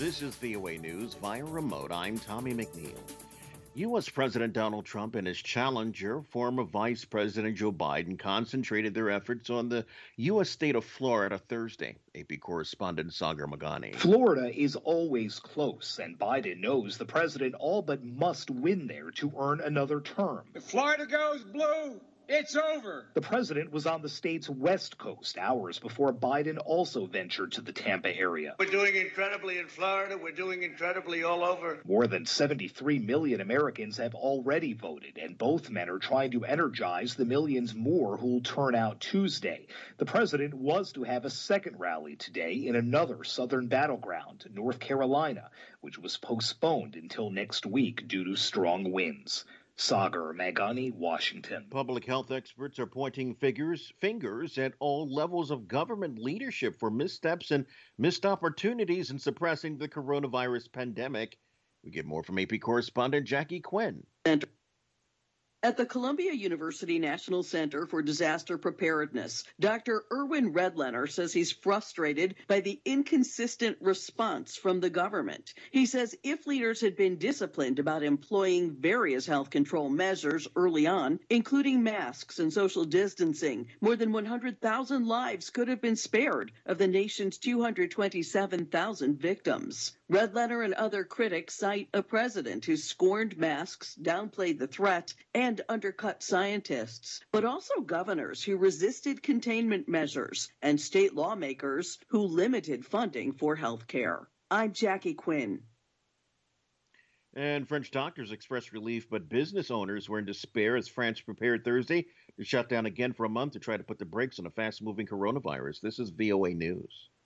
This is VOA News via remote. I'm Tommy McNeil. U.S. President Donald Trump and his challenger, former Vice President Joe Biden, concentrated their efforts on the U.S. state of Florida Thursday. AP correspondent Sagar Magani. Florida is always close, and Biden knows the president all but must win there to earn another term. If Florida goes blue, it's over. The president was on the state's west coast hours before Biden also ventured to the Tampa area. We're doing incredibly in Florida. We're doing incredibly all over. More than 73 million Americans have already voted, and both men are trying to energize the millions more who'll turn out Tuesday. The president was to have a second rally today in another southern battleground, North Carolina, which was postponed until next week due to strong winds. Sagar Magani, Washington. Public health experts are pointing fingers at all levels of government leadership for missteps and missed opportunities in suppressing the coronavirus pandemic. We get more from AP correspondent Jackie Quinn. At the Columbia University National Center for Disaster Preparedness, Dr. Erwin Redlener says he's frustrated by the inconsistent response from the government. He says if leaders had been disciplined about employing various health control measures early on, including masks and social distancing, more than 100,000 lives could have been spared of the nation's 227,000 victims. Redlener and other critics cite a president who scorned masks, downplayed the threat, and undercut scientists, but also governors who resisted containment measures and state lawmakers who limited funding for health care. I'm Jackie Quinn. And French doctors expressed relief, but business owners were in despair as France prepared Thursday to shut down again for a month to try to put the brakes on a fast-moving coronavirus. This is VOA News.